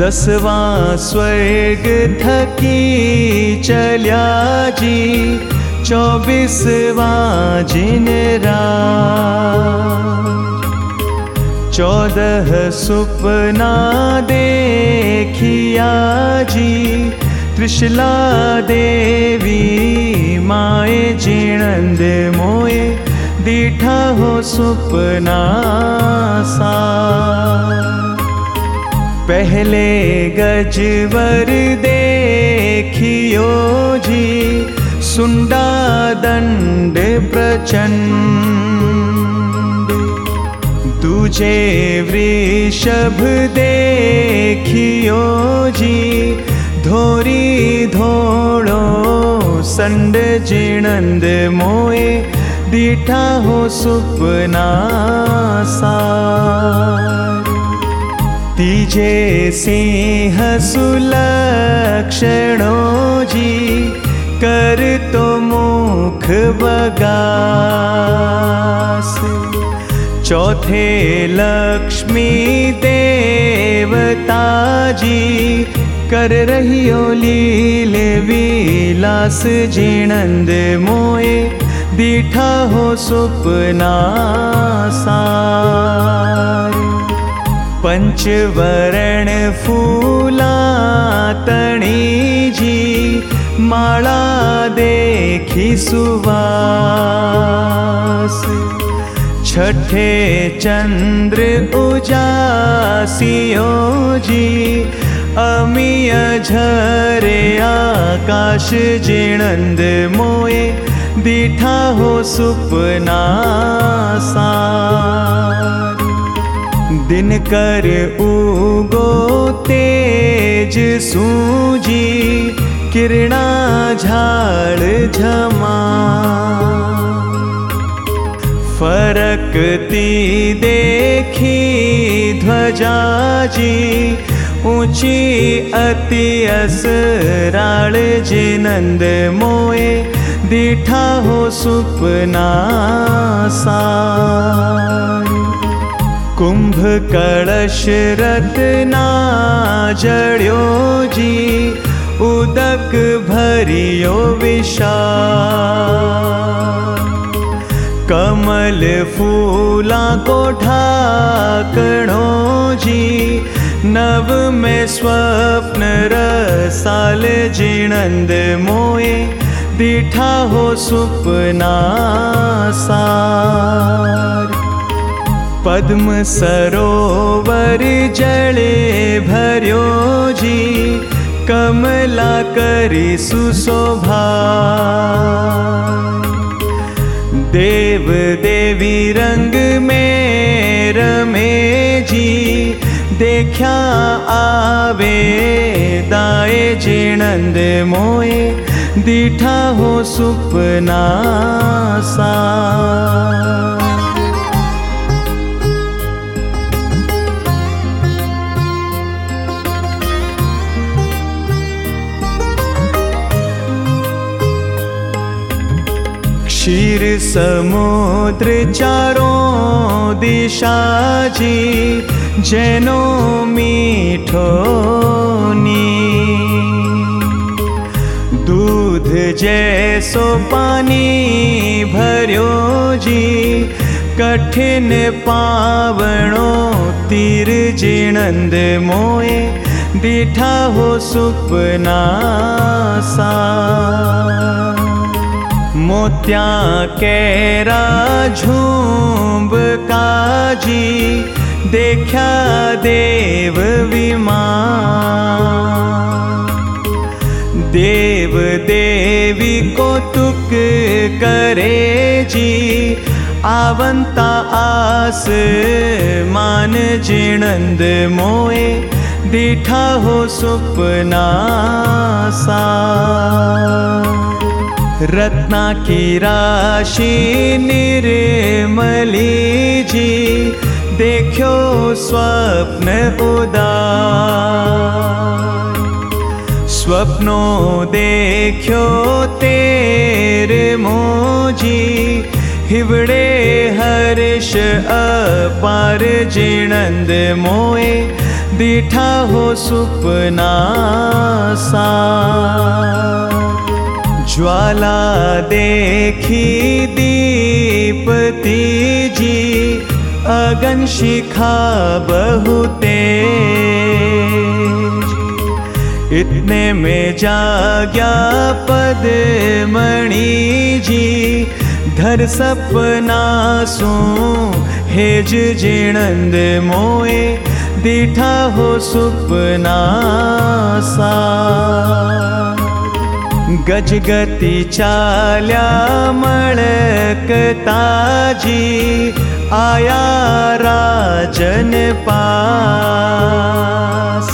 10वां स्वर्ग थकी चल्या जी 24वां जिन राज 14 सुपना देखिया जी त्रिशला देवी माए जिणंद मोए दीठा हो सुपना सा पहले गजवर देखियो जी सुंडा दंड प्रचंड दूजे वृषभ देखियो जी धोरी धोड़ो संड जिणंद मोए दीठा हो सुपना सार तीजे सिंह सुलक्षणो जी कर तो मुख बगास चौथे लक्ष्मी देवता जी कर रहियो लील विलास जिणंद मोए दीठा हो सुपना सार पंचवरण फूला तणी जी माला देखी सुवास छठे चंद्र उजासियो जी अमिय झरे आकाश जिणंद मोए दीठा हो सुपना सार दिनकर उगो तेज सूजी किरणा झाड़ झमा फरकती देखी ध्वजा जी ऊंची अति असराल जिणंद मोए दीठा हो सुपना सार कुंभ कलश रत्ना जड़्यो जी उदक भरियो विशाल कमल फूला को ढाकणो जी नव में स्वप्न रसाल जिणंद मोए दीठा हो सुपना सार पद्म सरोवर जले भर्यो जी कमला करी सुशोभा देव देवी रंग में रमे जी देखा आवे दाए जिणंद मोए दीठा हो सुपना सार क्षीर समुद्र चारों दिशा जी जैनो मीठो नी दूध जैसो पानी भर्यो जी कठिन पावणो तीर जिणंद मोए दीठा हो सुपना सार मोत्या केरा झूंब काजी देखा देव विमान देव देवी कौतुक करे जी आवंता आस मान जिणंद मोए दीठा हो सुपना सार रत्ना की राशि निर्मली जी देखो स्वप्न उदार स्वप्नों देखो तेरे मोजी हिवड़े हर्ष अपार जिणंद मोए दीठा हो सुपना सार। ज्वाला देखी दीपती जी, अगन शिखा बहु तेज। इतने में जाग्या पद्मणि जी, धर सपना सो हेज जिणंद मोए, दीठा हो सुपना सार। गजगति चाल्या मळकता जी, आया राजन पास।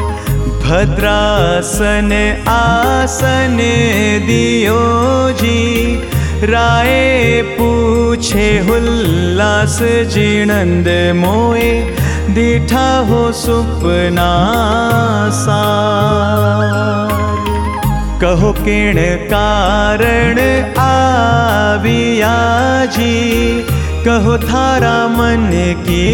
भद्रासन आसन दियो जी, राय पूछे हुल्लास जिणंद मोए, दीठा हो सुपना सार। कहो किण कारण आविया जी, कहो थारा मन की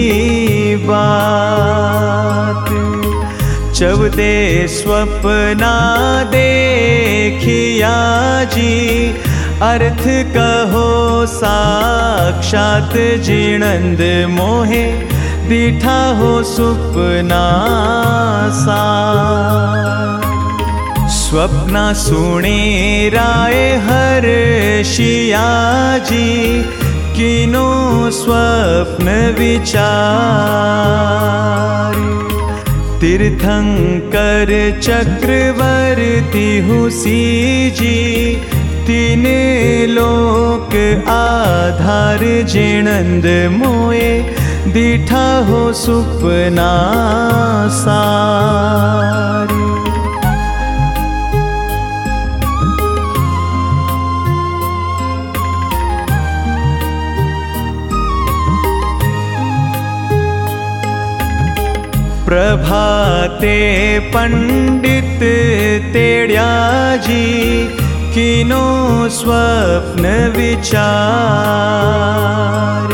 बात। चौदे स्वप्ना देखिया जी, अर्थ कहो साक्षात जिणंद मोहे, दीठा हो सुपना सार। स्वप्ना सुने राय हर्षिया जी, किनो स्वप्न विचार। तीर्थंकर चक्रवर्ती हुसी जी, तीन लोक आधार जिणंद मोए, दीठा हो सुपना सार। प्रभाते पंडित तेड्या जी, किनो स्वप्न विचार।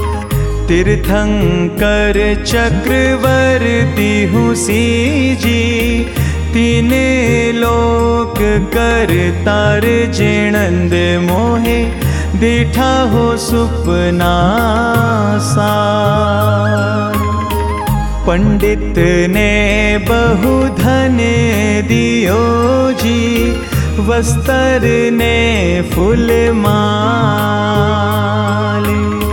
तीर्थंकर चक्रवर्ती हुसी जी, तीन लोक करतार जिणंद मोहे, दीठा हो सुपना सार। पंडित ने बहु धन दियो जी, वस्त्र ने फूल माल।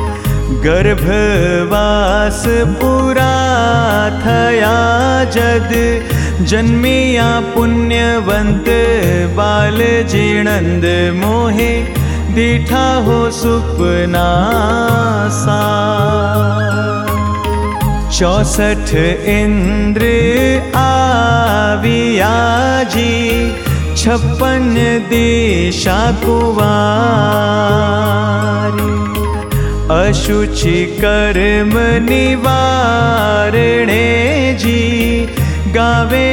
गर्भवास पूरा थया जद, जन्मिया पुण्यवंत बाल जिणंद मोहे, दीठा हो सुपना सार। 64 इंद्र आविया जी, 56 दिशा कुवार। अशुचि कर्म निवारणे जी, गावे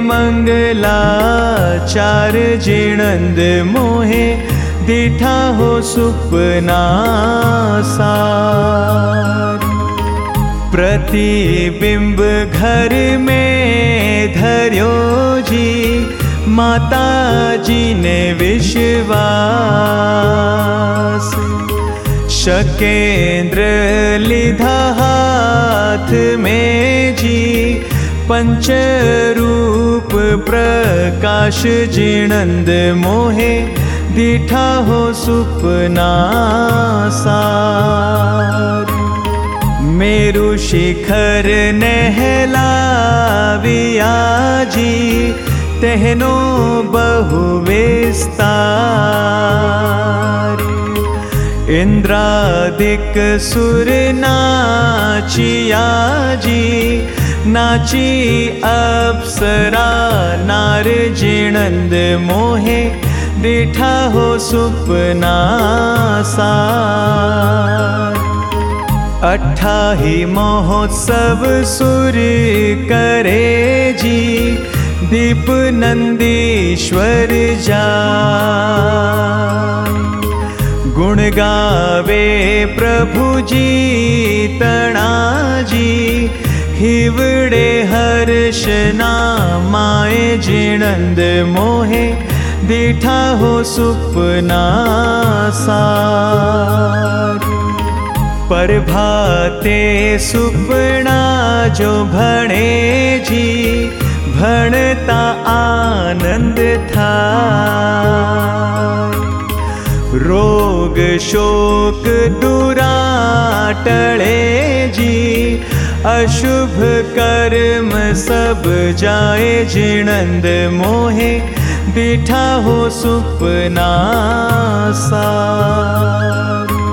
मंगलाचार जिणंद मोहे, दीठा हो सुपना सार। प्रतिबिंब घर में धर्यो जी, माता जी ने विश्वास। शकेंद्र लिधा हाथ में जी, पंचरूप प्रकाश जिणंद मोहे, दीठा हो सुपना सार। मेरु शिखर नहलाविया जी, तेहनो बहु विस्तार। इंद्रादिक सुर नाचिया जी, नाची अप्सरा नार जिणंद मोहे, दीठा हो सुपना सार। 28 महोत्सव सुर करे जी, दीप नंदीश्वर जाय। गुण गावे प्रभु जी तणा जी, हिवड़े हर्ष नामाए जिणंद मोहे दीठा हो सुपना सार। प्रभाते सुपना जो भणे जी भणता आनंद था। रोग शोक दुरा टळे जी अशुभ कर्म सब जाए जिणंद मोहे दीठा हो सुपना सार।